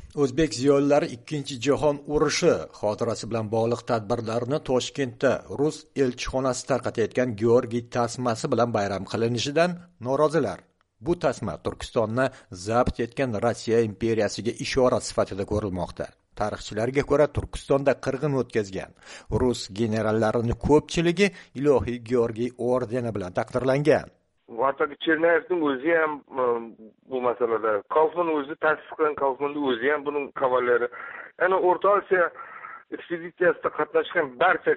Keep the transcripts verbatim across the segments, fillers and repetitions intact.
O'zbek ziyolilari ikkinchi jahon urushi xotirasi bilan bog'liq tadbirlarni Toshkentda rus elchixonasi tarqatayotgan Georgiy tasmasi bilan bayram qilinishidan norozilar. Bu tasma Turkistonni zabt etgan Rossiya imperiyasiga ishora sifatida ko'rilmoqda. Tarixchilarga ko'ra, Turkistonda qirg'in o'tkazgan rus generallarining ko'pchiligi ilohiy Georgiy ordeni bilan taqdirlangan. Hattoki Chernayevning o'zi ham bu masalada, Kaufman o'zi ta'sis qilgan Kaufmanning o'zi ham buning kavaleri. Ya'ni O'rta Osiyo ekspeditsiyasida qatnashgan barcha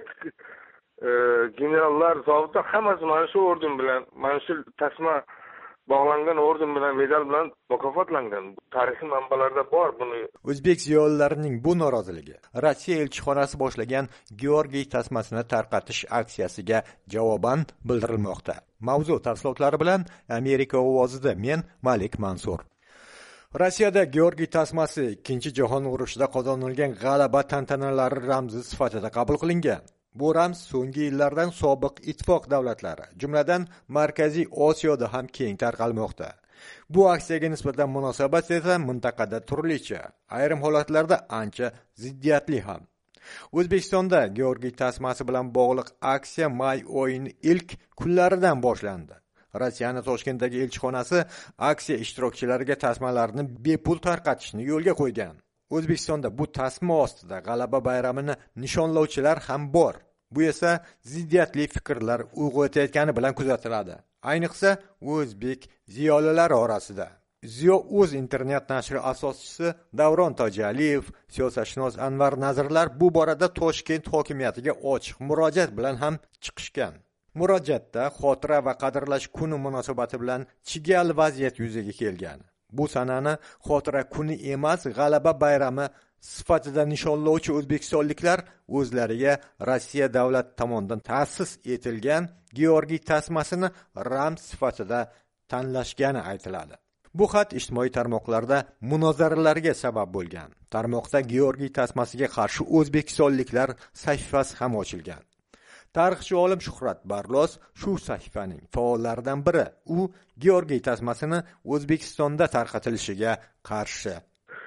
generallar, zobitlar hammasi mana shu orden bilan, mana shu tasma bog'langan orden bilan, medal bilan mukofotlangan. Tarixiy manbalarda bor buni. O'zbek ziyolilarining bu noroziligi Rossiya elchixonasi boshlagan Georgiy tasmasini tarqatish aksiyasiga javoban bildirilmoqda. Mavzu tafsilotlari bilan Amerika ovozida men Malik Mansur. Rossiyada Georgiy tasmasi ikkinchi jahon urushida qozonilgan g'alaba tantanalari ramzi sifatida qabul qilingan. Bu ramz so'nggi yillardan sobiq ittifoq davlatlari, jumladan Markaziy Osiyoda ham keng tarqalmoqda. Bu aksiyaga nisbatan munosabat esa mintaqada turlicha, ayrim holatlarda ancha ziddiyatli ham. O'zbekistonda Georgiy tasmasi bilan bog'liq aksiya may oyining ilk kunlaridan boshlandi. Rossiyaning Toshkentdagi elchixonasi aksiya ishtirokchilariga tasmalarni bepul tarqatishni yo'lga qo'ygan. O'zbekistonda bu tasma ostida G'alaba bayramini nishonlovchilar ham bor. Bu esa ziddiyatli fikrlar uyg'otayotgani bilan kuzatiladi. Ayniqsa o'zbek ziyolilari orasida. Ziyo.uz internet nashri asoschisi Davron Tojaliyev, siyosatshunos Anvar Nazirlar bu borada Toshkent hokimiyatiga ochiq murojaat bilan ham chiqishgan. Murojaatda xotira va qadrlash kuni munosabati bilan chigal vaziyat yuzaga kelgan. Bu sanani xotira kuni emas, G'alaba bayrami sifatida nishonlovchi o'zbekistonliklar o'zlariga Rossiya davlati tomonidan ta'sis etilgan Georgiy tasmasini ramz sifatida tanlashgani aytiladi. Bu xat ijtimoiy tarmoqlarda munozaralarga sabab bo'lgan. Tarmoqda Georgiy tasmasiga qarshi o'zbekistonliklar sahifasi ham ochilgan. Tarixchi olim Shuhrat Barlos shu sahifaning faollaridan biri. U Georgiy tasmasini O'zbekistonda tarqatilishiga qarshi.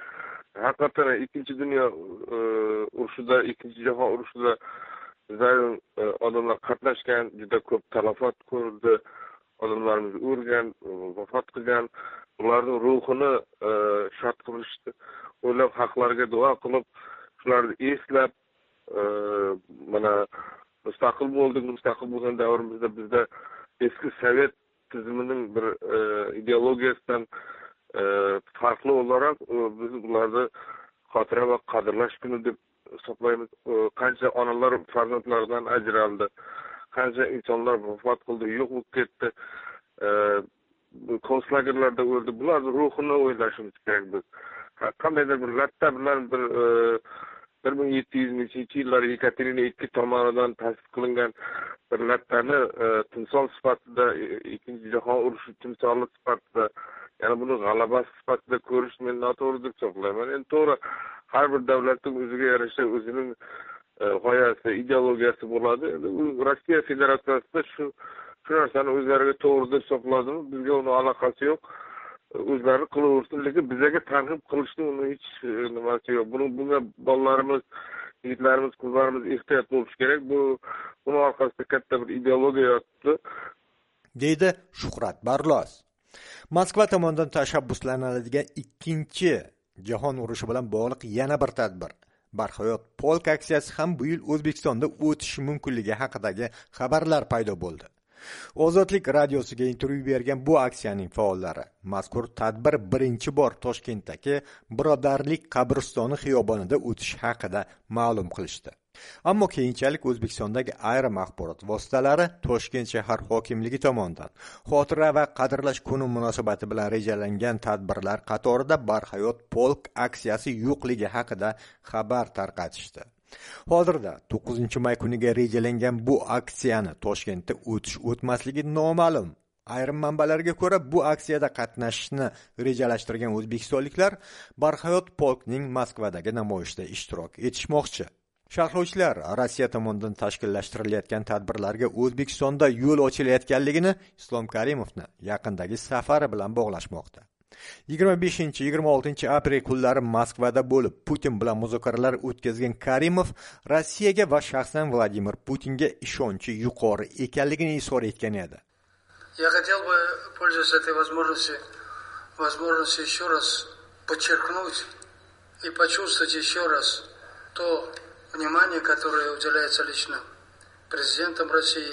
Haqiqatan ikkinchi dunyo urushida, ikkinchi jahon urushida zayn odamlar qatnashgan, juda ko'p talafot ko'rdi, odamlarimiz o'lgan, vafot qilgan, ularning ruhini shod qilishdi, o'ylab haqlariga duo qilib, shularni eslab, mana mustaqil bo'ldik, mustaqil bo'lgan davrimizda bizda eski sovet tizimining bir ideologiyasidan farqli olarak biz ularni xotira va qadrlash kuni deb hisoblaymiz. Qancha onalar farzandlaridan ajraldi, qancha insonlar vafot qildi, yo'q bo'lib ketdi, konslagerlarda o'ldi. Bularning ruhini o'ylashimiz kerak biz. Qandaydir bir latta bilan bir bir ming yetti yuzninchi yillar Yekaterina ikkinchi tomonidan ta'sis qilingan bir lattani timsol sifatida, ikkinchi jahon urushi timsoli sifatida, ya'ni buni g'alaba sifatida ko'rish men noto'g'ri deb hisoblayman. Endi to'g'ri, har bir davlatning o'ziga yarasha o'zining g'oyasi, ideologiyasi bo'ladi. Rossiya Federatsiyasida shu shu narsani o'zlariga to'g'ri deb hisobladimi, bizga uni aloqasi yo'q. O'zlari qilaversin, lekin bizga targ'ib qilishni uni hech nimasi yo'q. Buni bunga bolalarimiz, yigitlarimiz, qizlarimiz ehtiyot bo'lish kerak. Bu buni orqasida katta bir ideologiya yotibdi, deydi Shuhrat Barlos. Moskva tomonidan tashabbuslanadigan ikkinchi jahon urushi bilan bog'liq yana bir tadbir, Barhayot polk aksiyasi ham bu yil O'zbekistonda o'tishi mumkinligi haqidagi xabarlar paydo bo'ldi. Ozodlik radiosiga intervyu bergan bu aksiyaning faollari mazkur tadbir birinchi bor Toshkentdagi Birodarlik qabristoni xiyobonida o'tishi haqida ma'lum qilishdi. Ammo keyinchalik O'zbekistondagi ayrim axborot vositalari Toshkent shahar hokimligi tomonidan xotira va qadrlash kuni munosabati bilan rejalangan tadbirlar qatorida Barhayot polk aksiyasi yo'qligi haqida xabar tarqatishdi. Hozirda to'qqizinchi may kuniga rejalangan bu aksiyani Toshkentda o'tish o'tmasligi noma'lum. Ayrim manbalarga ko'ra, bu aksiyada qatnashishni rejalashtirgan o'zbekistonliklar Barhayot polkning Moskvadagi namoyishida ishtirok etishmoqchi. Sharhlovchilar Rossiya tomonidan tashkillashtirilayotgan tadbirlarga O'zbekistonda yo'l ochilayotganligini Islom Karimovni yaqindagi safari bilan bog'lashmoqda. yigirma beshinchi yigirma oltinchi aprel kunlari Moskvada bo'lib, Putin bilan muzokaralar o'tkazgan Karimov Rossiyaga va shaxsan Vladimir Putinga ishonchi yuqori ekanligini izhor etgan edi. Я хотел бы, пользуясь этой возможностью, возможностью еще раз подчеркнуть и почувствовать еще раз то внимание, которое уделяется лично президентом России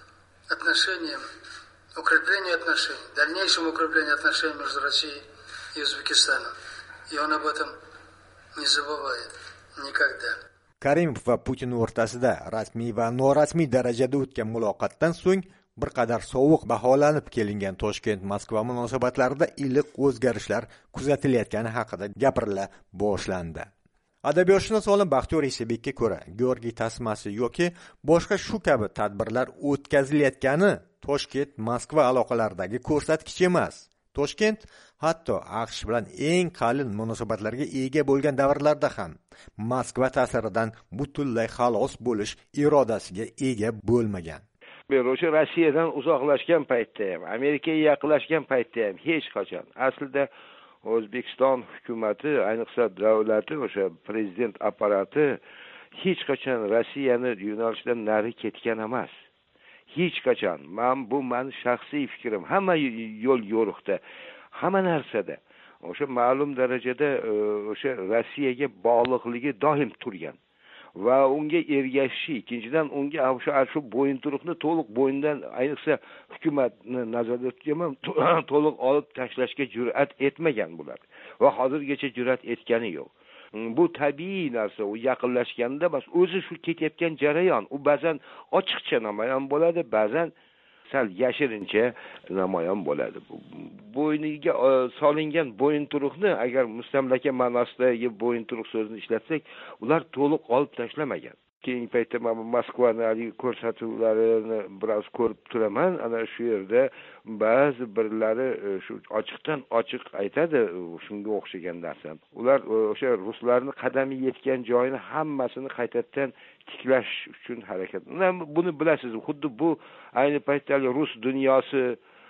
отношениям, укреплению отношений, дальнейшему укреплению отношений между Россией и Узбекистаном. И он об этом не забывает никогда. Karimov va Putin o'rtasida rasmiy va norasmiy darajada o'tgan muloqotdan so'ng bir qadar sovuq baholanib kelingan Toshkent-Moskva munosabatlarida iliq o'zgarishlar kuzatilayotgani haqida gapirila boshlandi. Adabiyotshunos olim Baxtiyor Isabekka ko'ra, Georgiy tasmasi yoki boshqa shu kabi tadbirlar o'tkazilayotgani Toshkent-Moskva aloqalaridagi ko'rsatkich emas. Toshkent hatto AQSh bilan eng qalin munosabatlarga ega bo'lgan davrlarda ham Moskva ta'siridan butunlay xalos bo'lish irodasiga ega bo'lmagan. O'sha Rossiyadan uzoqlashgan paytda ham, Amerikaga yaqinlashgan paytda ham hech qachon aslida O'zbekiston hukumati, ayniqsa davlati, o'sha prezident apparati hech qachon Rossiyani yo'nalishdan nari ketgan emas. Hech qachon. Men bu meni shaxsiy fikrim. Hamma yo'l yo'riqda, hamma narsada o'sha ma'lum darajada o'sha Rossiyaga bog'liqligi doim turgan. Va unga ergashishi, ikkinchidan unga o'sha shu bo'yinturuqni to'liq bo'yindan, ayniqsa hukumatni nazarda tutgan, to'liq olib tashlashga jur'at etmagan bular. Va hozirgacha jur'at etgani yo'q. Bu tabiiy narsa, u yaqinlashganda bas o'zi shu ketayotgan jarayon, u ba'zan ochiqcha namoyon bo'ladi, ba'zan sal yashirincha namoyon bo'ladi. Bo'yniga solingan bo'yinturuqni agar mustamlaka ma'nosidagi bo'yinturuq so'zini ishlatsak, ular to'liq olib tashlamagan. Keyingi paytda men Moskvani ko'rsatuvlarini biroz ko'rib turaman. Ana shu yerda ba'zi birlari shu ochiqdan ochiq aytadi shunga o'xshagan narsa. Ular o'sha ruslarning qadami yetgan joyini hammasini qaytadan tiklash uchun harakat. Buni bilasiz, xuddi bu ayni paytda rus dunyosi,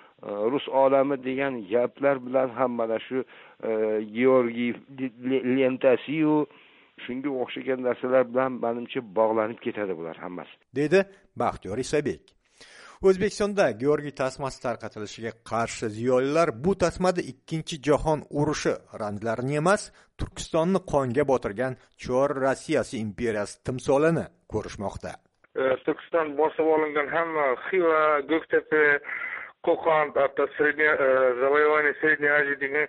rus olami degan gaplar bilan ham mana shu Georgiy lentasiyu shunga o'xshagan narsalar bilan menimcha bog'lanib ketadi bular hammasi, dedi Baxtiyor Isabek. O'zbekistonda Georgiy tasmasi tarqatilishiga qarshi ziyolilar bu tasmada ikkinchi jahon urushi ramzlarini emas, Turkistonni qonga botirgan Chor Rossiyasi imperiyasi timsolini ko'rishmoqda. Turkiston bosib olingan hamma Xiva, Go'ktepe, Qo'qon, hatto Завоевание Средней Азии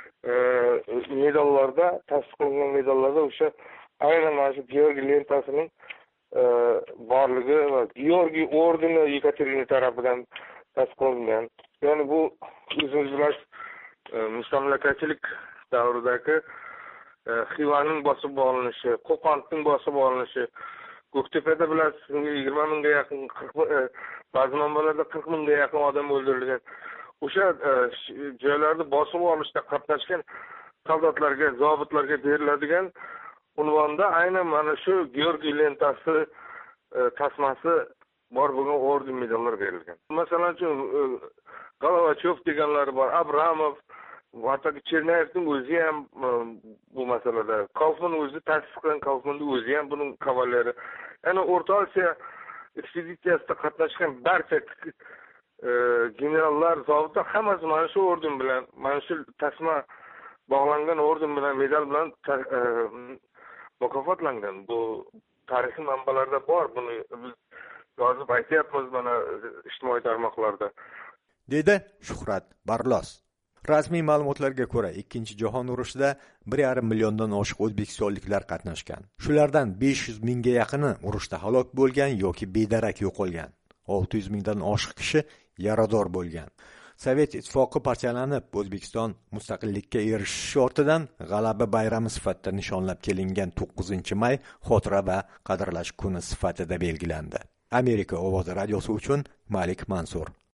medallarda, tasdiqlangan medallarda o'sha aynan mana shu Georgiy lentasining borligi va Georgiy ordeni Yekaterina tarafidan tasdiqlangan. Ya'ni bu o'zimiz bilan mustamlakachilik davridagi Xivaning bosib olinishi, Qo'qonning bosib olinishi, Go'ktepada bilasiz, yigirma mingga yaqin, ba'zi manbalarda qirq mingga yaqin odam o'ldirilgan. O'sha joylarni bosib olishda qatnashgan soldatlarga, zobitlarga beriladigan unvonda aynan mana shu Georgiy lentasi tasmasi bor bo'lgan orden medallar berilgan. Masalan, Golovachov deganlar bor, Abramov, hatto Chernayevning o'zi ham bu masalada, Kaufman o'zi tasdiqlagan, Kaufmanning o'zi ham buning kavaleri. Ya'ni O'rta Osiyo ekspeditsiyasida qatnashgan barcha generallar, zobitlar hammasi mana shu orden bilan, mana shu tasma bog'langan orden bilan, medal bilan mukofotlangan. Bu tarixiy manbalarda bor. Buni biz yozib aytyapmiz mana ijtimoiy tarmoqlarda, dedi Shuhrat Barlos. Rasmiy ma'lumotlarga ko'ra, ikkinchi jahon urushida bir yarim milliondan oshiq o'zbekistonliklar qatnashgan. Shulardan besh yuz mingga yaqini urushda halok bo'lgan yoki bedarak yo'qolgan. olti yuz mingdan oshiq kishi yarador bo'lgan. Sovet ittifoqi parchalanib, O'zbekiston mustaqillikka erishishi ortidan g'alaba bayrami sifatida nishonlab kelingan to'qqizinchi may xotira va qadrlash kuni sifatida belgilandi. Amerika ovozi radiosi uchun Malik Mansur.